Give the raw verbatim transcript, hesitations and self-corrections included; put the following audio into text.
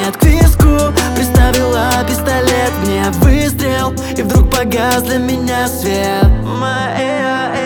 пистолет к виску, приставила пистолет мне, выстрел, и вдруг погас для меня свет. Моя